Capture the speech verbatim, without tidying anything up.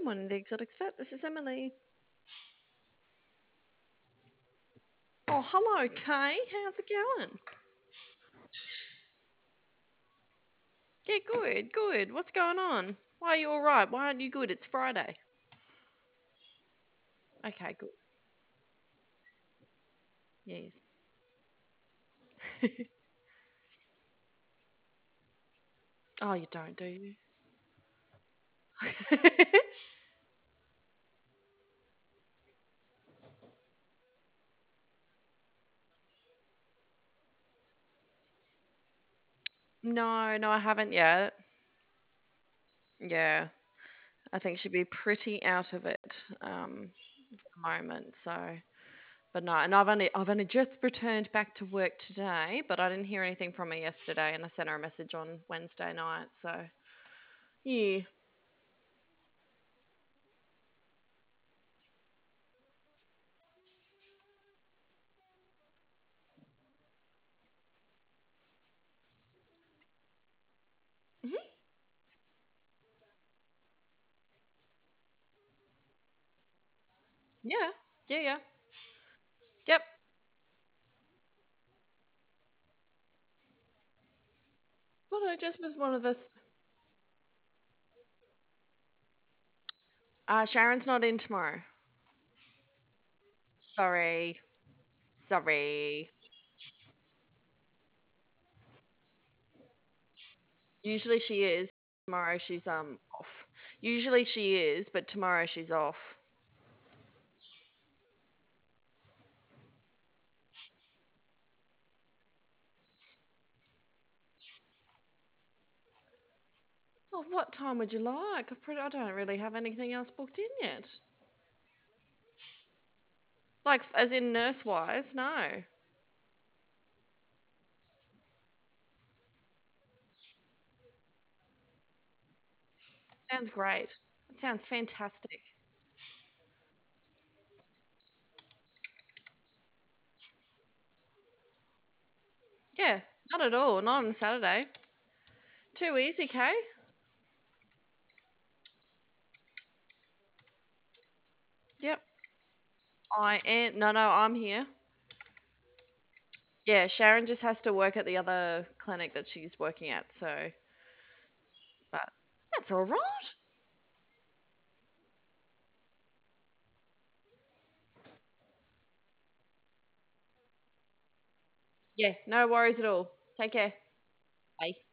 morning, the Exotic Vet. This is Emily. Oh, hello, Kay. How's it going? Yeah, good, good. What's going on? Why are you all right? Why aren't you good? It's Friday. Okay, good. Yes. Oh, you don't, do you? No, no, I haven't yet. Yeah, I think she'd be pretty out of it um, at the moment. So, but no, and I've only I've only just returned back to work today, but I didn't hear anything from her yesterday, and I sent her a message on Wednesday night. So, yeah. Mhm. Yeah, yeah, yeah. Yep. Well, no, Jess was one of us. Uh, Sharon's not in tomorrow. Sorry. Sorry. Usually she is. Tomorrow she's um off. Usually she is, but tomorrow she's off. Oh, what time would you like? I pretty, I don't really have anything else booked in yet. Like, as in nurse wise, no. Sounds great. It sounds fantastic. Yeah, not at all. Not on Saturday. Too easy, Kay. Yep. I am. No, no, I'm here. Yeah, Sharon just has to work at the other clinic that she's working at, so but that's all right. Yeah, no worries at all. Take care. Bye.